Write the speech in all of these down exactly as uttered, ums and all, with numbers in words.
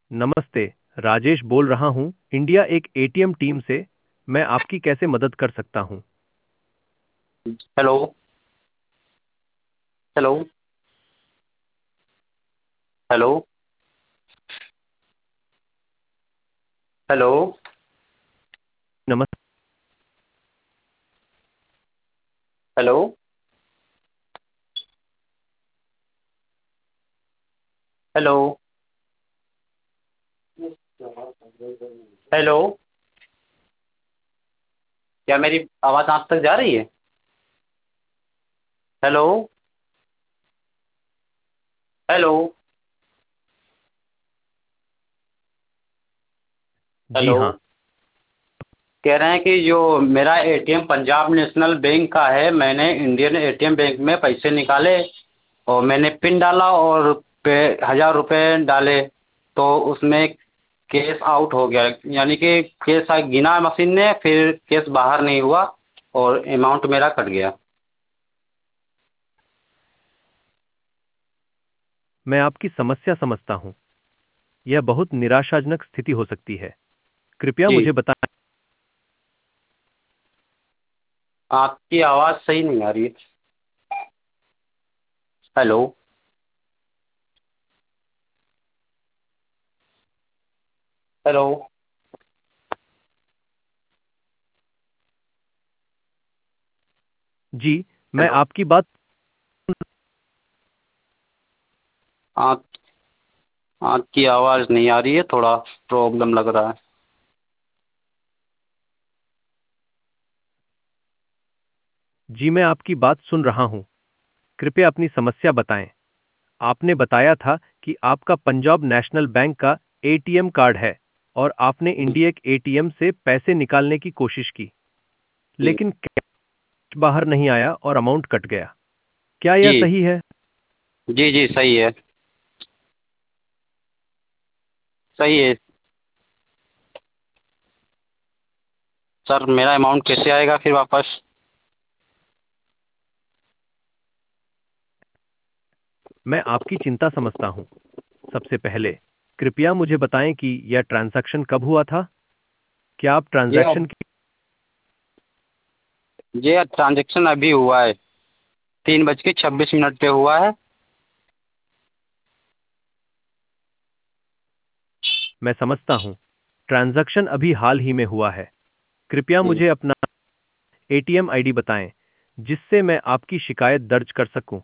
नमस्ते। राजेश बोल रहा हूँ इंडिया एक एटीएम टीम से। मैं आपकी कैसे मदद कर सकता हूँ? हेलो। हेलो। हेलो। हेलो। नमस्ते। हेलो। हेलो। हेलो। क्या मेरी आवाज़ आप तक जा रही है? हेलो। हेलो। जी हेलो। हाँ। कह रहे हैं कि जो मेरा एटीएम पंजाब नेशनल बैंक का है, मैंने इंडियन एटीएम बैंक में पैसे निकाले और मैंने पिन डाला और पे हजार रुपए डाले, तो उसमें कैश आउट हो गया। यानी कि कैश गिना मशीन ने, फिर कैश बाहर नहीं हुआ और अमाउंट मेरा कट गया। मैं आपकी समस्या समझता हूँ। यह बहुत निराशाजनक स्थिति हो सकती है। कृपया जी। मुझे बताएं। आपकी आवाज़ सही नहीं आ रही है। हेलो। हेलो। जी, मैं हेलो। आपकी बात। आप आपकी आवाज़ नहीं आ रही है, थोड़ा प्रॉब्लम लग रहा है। जी, मैं आपकी बात सुन रहा हूँ। कृपया अपनी समस्या बताएं। आपने बताया था कि आपका पंजाब नेशनल बैंक का एटीएम कार्ड है और आपने जी। इंडिया के एटीएम से पैसे निकालने की कोशिश की, जी। लेकिन कैश बाहर नहीं आया और अमाउंट कट गया। क्या यह जी। सही है? जी। जी सही है। सही है। सर, मेरा अमाउंट कैसे आएगा फिर वापस? मैं आपकी चिंता समझता हूँ। सबसे पहले कृपया मुझे बताएं कि यह ट्रांजैक्शन कब हुआ था? क्या आप ये ट्रांजैक्शन अब की। ये ट्रांजेक्शन अभी हुआ है, तीन बज के छब्बीस मिनट पे हुआ है। मैं समझता हूँ। ट्रांजैक्शन अभी हाल ही में हुआ है। कृपया जी। मुझे अपना एटीएम आईडी बताएं, जिससे मैं आपकी शिकायत दर्ज कर सकूं।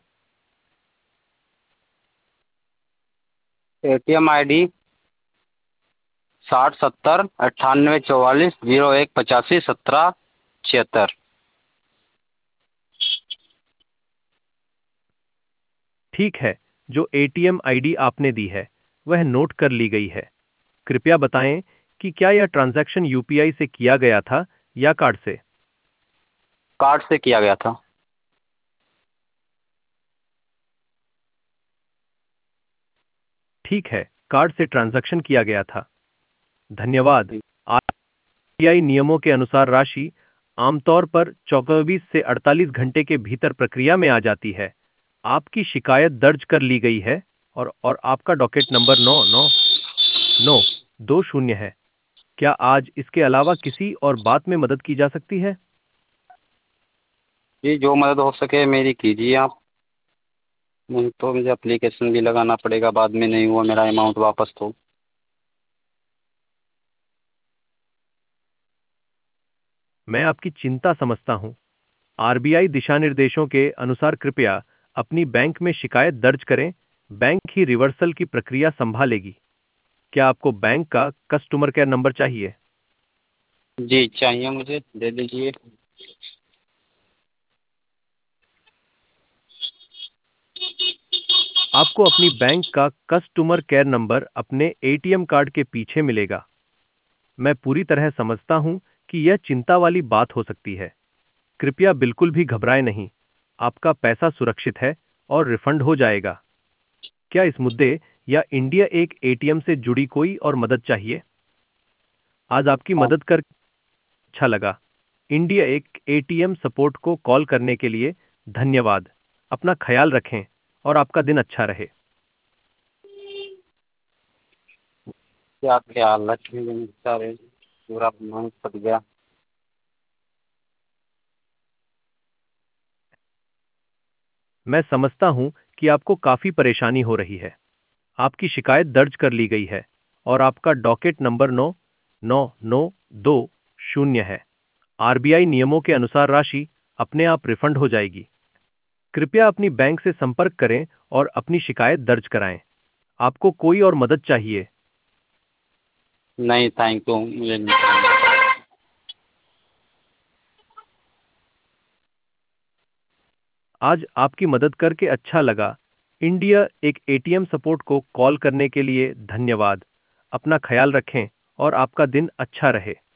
एटीएम आई डी साठ सत्तर अट्ठानवे चौवालीस जीरो एक पचासी सत्रह छिहत्तर। ठीक है। जो एटीएम आईडी आपने दी है वह नोट कर ली गई है। कृपया बताएं कि क्या यह ट्रांजैक्शन यूपीआई से किया गया था या कार्ड से? कार्ड से किया गया था। ठीक है, कार्ड से ट्रांजैक्शन किया गया था। धन्यवाद। आरबीआई नियमों के अनुसार राशि आमतौर पर चौबीस से अड़तालीस घंटे के भीतर प्रक्रिया में आ जाती है। आपकी शिकायत दर्ज कर ली गई है और और आपका डॉकेट नंबर नौ नौ नौ दो शून्य है। क्या आज इसके अलावा किसी और बात में मदद की जा सकती है? जी, जो मदद हो सके मेरी कीजिए आप। नहीं तो मुझे एप्लीकेशन भी लगाना पड़ेगा, बाद में नहीं हुआ मेरा अमाउंट वापस तो। मैं आपकी चिंता समझता हूं। आरबीआई दिशा निर्देशों के अनुसार कृपया अपनी बैंक में शिकायत दर्ज करें। बैंक ही रिवर्सल की प्रक्रिया संभालेगी। क्या आपको बैंक का कस्टमर केयर नंबर चाहिए? जी चाहिए, मुझे दे दीजिए। आपको अपनी बैंक का कस्टमर केयर नंबर अपने एटीएम कार्ड के पीछे मिलेगा। मैं पूरी तरह समझता हूं कि यह चिंता वाली बात हो सकती है। कृपया बिल्कुल भी घबराएं नहीं। आपका पैसा सुरक्षित है और रिफंड हो जाएगा। क्या इस मुद्दे या इंडिया एक एटीएम से जुड़ी कोई और मदद चाहिए? आज आपकी हाँ। मदद कर अच्छा लगा। इंडिया एक एटीएम सपोर्ट को कॉल करने के लिए धन्यवाद। अपना ख्याल रखें और आपका दिन अच्छा रहे। क्या ख्याल रखेंगे बेचारे, पूरा मन फट गया। मैं समझता हूं कि आपको काफी परेशानी हो रही है। आपकी शिकायत दर्ज कर ली गई है और आपका डॉकेट नंबर नौ नौ नौ दो शून्य है। आरबीआई नियमों के अनुसार राशि अपने आप रिफंड हो जाएगी। कृपया अपनी बैंक से संपर्क करें और अपनी शिकायत दर्ज कराएं। आपको कोई और मदद चाहिए? नहीं, थैंक यू, मुझे नहीं चाहिए। आज आपकी मदद करके अच्छा लगा। इंडिया एक एटीएम सपोर्ट को कॉल करने के लिए धन्यवाद। अपना ख्याल रखें और आपका दिन अच्छा रहे।